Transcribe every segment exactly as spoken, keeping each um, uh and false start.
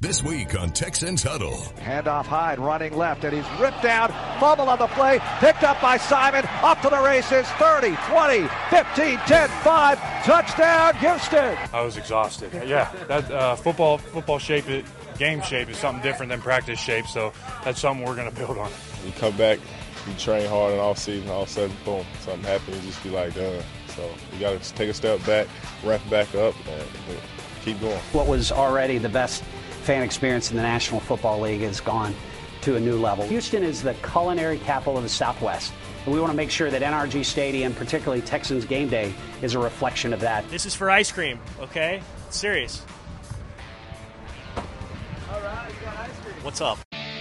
This week on Texans Huddle. Handoff Hyde running left, and he's ripped down. Fumble on the play. Picked up by Simon. Up to the races. thirty, twenty, fifteen, ten, five. Touchdown, Houston. I was exhausted. Yeah, that uh, football football shape, it, game shape is something different than practice shape, so that's something we're going to build on. You come back, you train hard in off season, all of a sudden, boom, something happens, you just be like, done. So you got to take a step back, ramp back up, and keep going. What was already the best fan experience in the National Football League has gone to a new level. Houston is the culinary capital of the Southwest, and we want to make sure that N R G Stadium, particularly Texans game day, is a reflection of that. This is for ice cream, okay? Serious. All right, you got ice cream. What's up?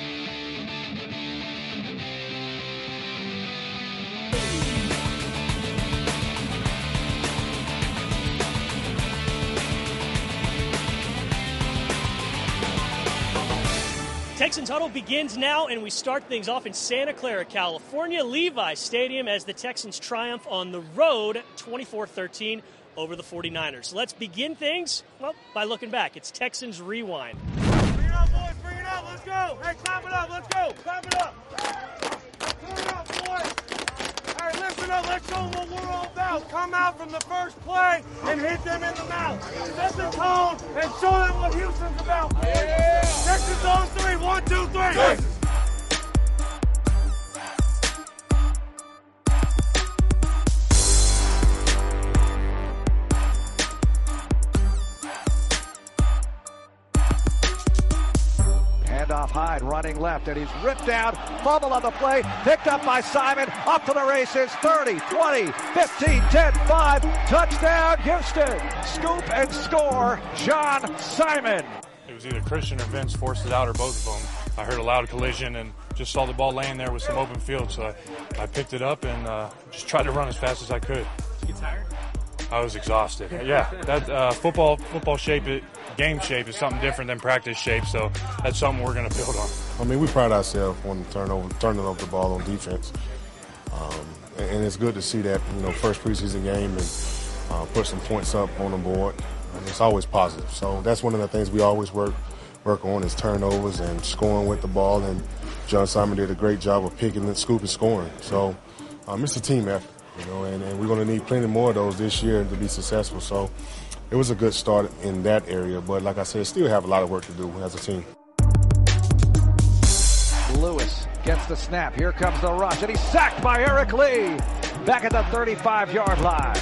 Texans Huddle begins now, and we start things off in Santa Clara, California, Levi Stadium, as the Texans triumph on the road twenty-four thirteen over the forty-niners. Let's begin things, well, by looking back. It's Texans Rewind. Bring it up, boys, bring it up, let's go. Hey, clap it up, let's go, clap it up. Turn it up, boys. All right, listen up, let's show them what we're all about. Come out from the first play and hit them in the mouth. Set the tone and show them what Houston's about. Yeah. Texans on three, one, two, three. Texans. Handoff Hyde running left, and he's ripped down. Fumble on the play. Picked up by Simon. Up to the races. thirty, twenty, fifteen, ten, five. Touchdown, Houston. Scoop and score, John Simon. It was either Christian or Vince forced it out, or both of them. I heard a loud collision and just saw the ball laying there with some open field, so I, I picked it up and uh, just tried to run as fast as I could. Did you get tired? I was exhausted. Yeah, that uh, football football shape, it, game shape is something different than practice shape, so that's something we're going to build on. I mean, we pride ourselves on turnover, turning over the ball on defense, um, and, and it's good to see that, you know, first preseason game and uh, put some points up on the board. And it's always positive. So that's one of the things we always work work on is turnovers and scoring with the ball. And John Simon did a great job of picking and scooping, scoring. So um, it's a team effort, you know, and, and we're going to need plenty more of those this year to be successful. So it was a good start in that area. But like I said, still have a lot of work to do as a team. Lewis gets the snap. Here comes the rush, and he's sacked by Eric Lee. Back at the thirty-five-yard line.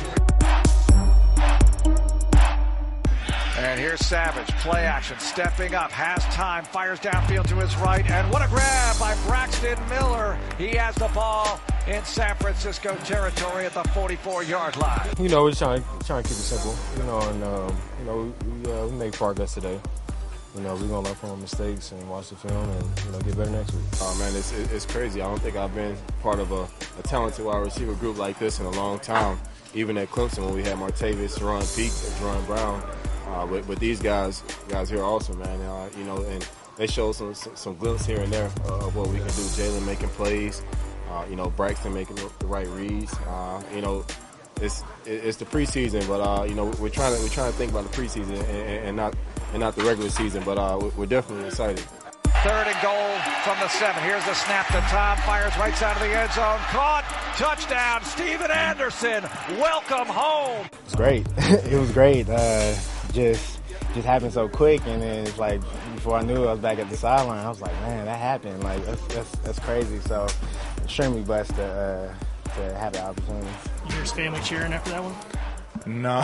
And here's Savage, play action, stepping up, has time, fires downfield to his right, and what a grab by Braxton Miller. He has the ball in San Francisco territory at the forty-four-yard line. You know, we're trying, trying to keep it simple, you know, and, um, you know, we, uh, we make progress today. You know, we're going to learn from our mistakes and watch the film and, you know, get better next week. Oh, man, it's, it's crazy. I don't think I've been part of a, a talented wide receiver group like this in a long time. Even at Clemson when we had Martavis, Jerron Peak, and Jerron Brown. Uh, but, but these guys, guys here are awesome, man. Uh, you know, and they show some some, some glimpse here and there uh, of what we can do. Jalen making plays, uh, you know, Braxton making the, the right reads. Uh, you know, it's it's the preseason, but uh, you know, we're trying to we're trying to think about the preseason and, and, and not and not the regular season. But uh, we're definitely excited. Third and goal from the seven. Here's the snap to Tom. Fires right side of the end zone. Caught. Touchdown. Steven Anderson. Welcome home. It's great. It was great. Uh, just just happened so quick, and then it's like before I knew it, I was back at the sideline. I was like, man, that happened. Like that's that's, that's crazy. So extremely blessed to uh, to have the opportunity. You hear his family cheering after that one? No,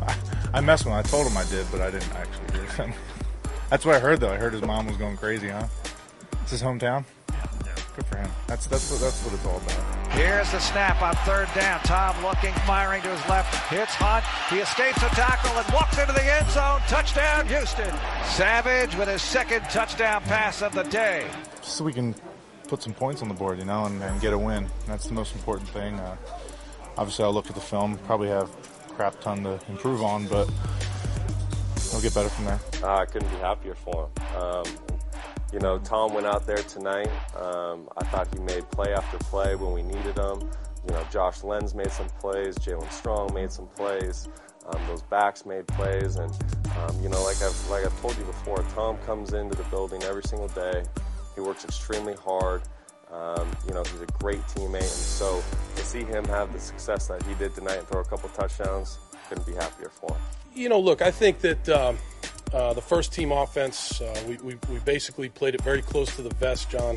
I messed with him. I told him I did, but I didn't actually hear him. That's what I heard, though. I heard his mom was going crazy, huh? It's his hometown? Yeah. Good for him. That's that's what that's what it's all about. Here's the snap on third down. Tom looking, firing to his left. Hits Hunt. He escapes a tackle and walks into the end zone. Touchdown, Houston. Savage with his second touchdown pass of the day. Just so we can put some points on the board, you know, and, and get a win. That's the most important thing. Uh, obviously, I'll look at the film. Probably have a crap ton to improve on, but we'll get better from there. Uh, I couldn't be happier for him. Um, you know, Tom went out there tonight. Um, I thought he made play after play when we needed him. You know, Josh Lenz made some plays. Jalen Strong made some plays. Um, those backs made plays, and um, you know, like I've like I've told you before, Tom comes into the building every single day. He works extremely hard. Um, you know, he's a great teammate, and so to see him have the success that he did tonight and throw a couple touchdowns, couldn't be happier for him. You know, look, I think that um, uh, the first team offense, uh, we, we we basically played it very close to the vest, John.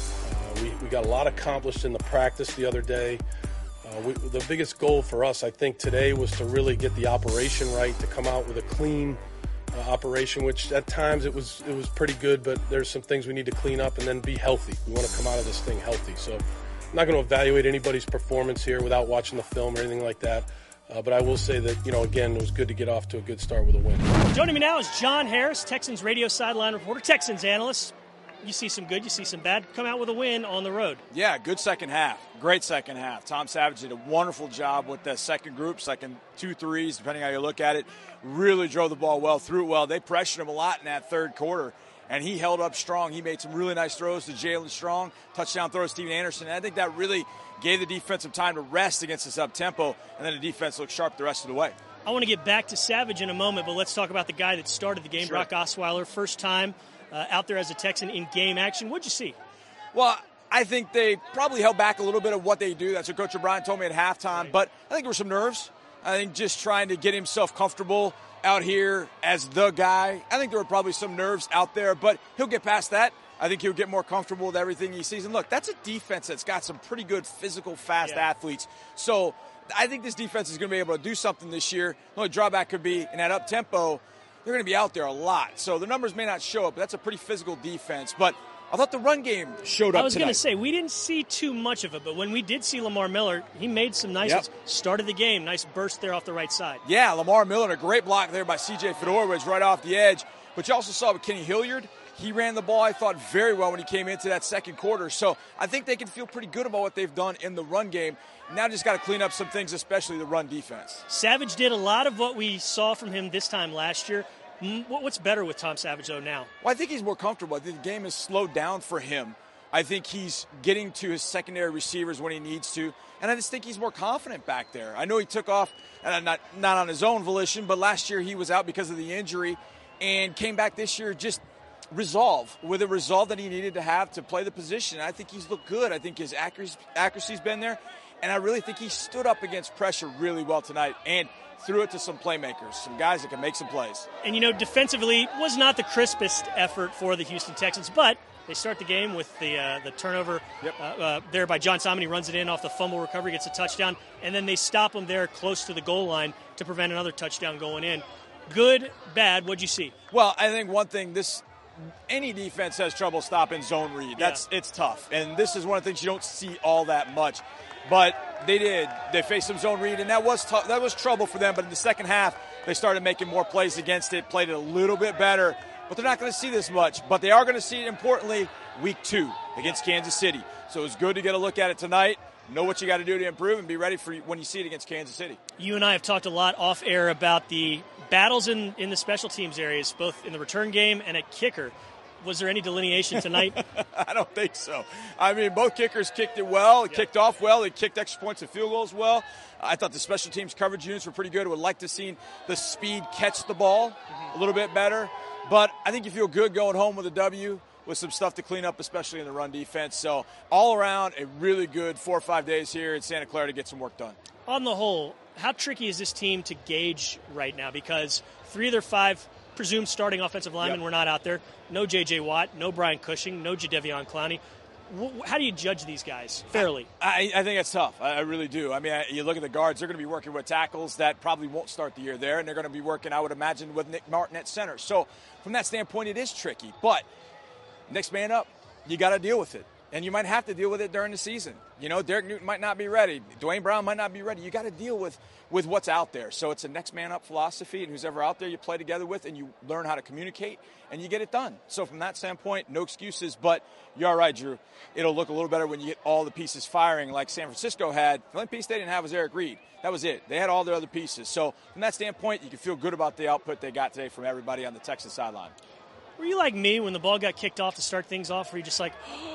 Uh, we we got a lot accomplished in the practice the other day. Uh, we, the biggest goal for us, I think, today was to really get the operation right, to come out with a clean uh, operation, which at times it was it was pretty good, but there's some things we need to clean up and then be healthy. We want to come out of this thing healthy. So I'm not going to evaluate anybody's performance here without watching the film or anything like that. Uh, but I will say that, you know, again, it was good to get off to a good start with a win. Joining me now is John Harris, Texans radio sideline reporter, Texans analyst. You see some good, you see some bad. Come out with a win on the road. Yeah, good second half. Great second half. Tom Savage did a wonderful job with that second group, second two threes, depending how you look at it. Really drove the ball well, threw it well. They pressured him a lot in that third quarter, and he held up strong. He made some really nice throws to Jalen Strong, touchdown throw to Steven Anderson. And I think that really gave the defense some time to rest against this up-tempo, and then the defense looked sharp the rest of the way. I want to get back to Savage in a moment, but let's talk about the guy that started the game, Sure. Brock Osweiler. First time uh, out there as a Texan in game action. What'd you see? Well, I think they probably held back a little bit of what they do. That's what Coach O'Brien told me at halftime. Right. But I think there were some nerves. I think just trying to get himself comfortable out here as the guy. I think there were probably some nerves out there, but he'll get past that. I think he'll get more comfortable with everything he sees. And look, that's a defense that's got some pretty good physical, fast yeah. athletes. So I think this defense is going to be able to do something this year. The only drawback could be in that up-tempo, they're going to be out there a lot. So the numbers may not show up, but that's a pretty physical defense. But I thought the run game showed up I was tonight. going to say, we didn't see too much of it, but when we did see Lamar Miller, he made some nice Yep. ones. Started the game. Nice burst there off the right side. Yeah, Lamar Miller, a great block there by C J Fedorowicz right off the edge. But you also saw with Kenny Hilliard, he ran the ball, I thought, very well when he came into that second quarter. So I think they can feel pretty good about what they've done in the run game. Now just got to clean up some things, especially the run defense. Savage did a lot of what we saw from him this time last year. What's better with Tom Savage, though, now? Well, I think he's more comfortable. I think the game has slowed down for him. I think he's getting to his secondary receivers when he needs to, and I just think he's more confident back there. I know he took off, and not not on his own volition, but last year he was out because of the injury and came back this year just resolve, with a resolve that he needed to have to play the position. I think he's looked good. I think his accuracy, accuracy's been there, and I really think he stood up against pressure really well tonight and threw it to some playmakers, some guys that can make some plays. And, you know, defensively was not the crispest effort for the Houston Texans, but they start the game with the uh, the turnover yep. uh, uh, there by John Simon. He runs it in off the fumble recovery, gets a touchdown, and then they stop him there close to the goal line to prevent another touchdown going in. Good, bad, what'd you see? Well, I think one thing, this any defense has trouble stopping zone read. That's yeah. It's tough, and this is one of the things you don't see all that much. But they did. They faced some zone read, and that was tough. That was trouble for them. But in the second half, they started making more plays against it, played it a little bit better. But they're not going to see this much. But they are going to see it, importantly, week two against Kansas City. So it's good to get a look at it tonight, know what you got to do to improve, and be ready for when you see it against Kansas City. You and I have talked a lot off air about the battles in, in the special teams areas, both in the return game and at kicker. Was there any delineation tonight? I don't think so. I mean, both kickers kicked it well. It yep. kicked off well. They kicked extra points and field goals well. I thought the special teams coverage units were pretty good. I would like to see the speed catch the ball mm-hmm. a little bit better. But I think you feel good going home with a W with some stuff to clean up, especially in the run defense. So all around, a really good four or five days here in Santa Clara to get some work done. On the whole, how tricky is this team to gauge right now? Because three of their five presumed starting offensive linemen yep. were not out there. No J J. Watt, no Brian Cushing, no Jadeveon Clowney. W- how do you judge these guys fairly? I, I think it's tough. I, I really do. I mean, I, you look at the guards, they're going to be working with tackles that probably won't start the year there, and they're going to be working, I would imagine, with Nick Martin at center. So from that standpoint, it is tricky. But next man up, you got to deal with it. And you might have to deal with it during the season. You know, Derek Newton might not be ready. Dwayne Brown might not be ready. You got to deal with, with what's out there. So it's a next man up philosophy, and who's ever out there you play together with, and you learn how to communicate, and you get it done. So from that standpoint, no excuses. But you're all right, Drew. It'll look a little better when you get all the pieces firing like San Francisco had. The only piece they didn't have was Eric Reed. That was it. They had all their other pieces. So from that standpoint, you can feel good about the output they got today from everybody on the Texas sideline. Were you like me when the ball got kicked off to start things off? Were you just like,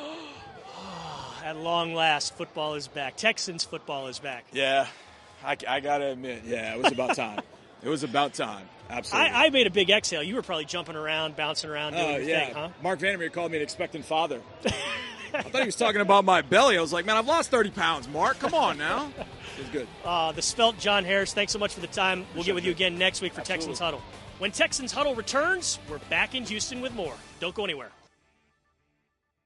at long last, football is back. Texans football is back. Yeah, I, I got to admit, yeah, it was about time. It was about time. Absolutely. I, I made a big exhale. You were probably jumping around, bouncing around, doing Oh, your yeah. thing, huh? Mark Vandermeer called me an expectant father. I thought he was talking about my belly. I was like, man, I've lost thirty pounds, Mark. Come on now. It was good. Uh, the Svelte John Harris, thanks so much for the time. We'll get with you again next week for Absolutely. Texans Huddle. When Texans Huddle returns, we're back in Houston with more. Don't go anywhere.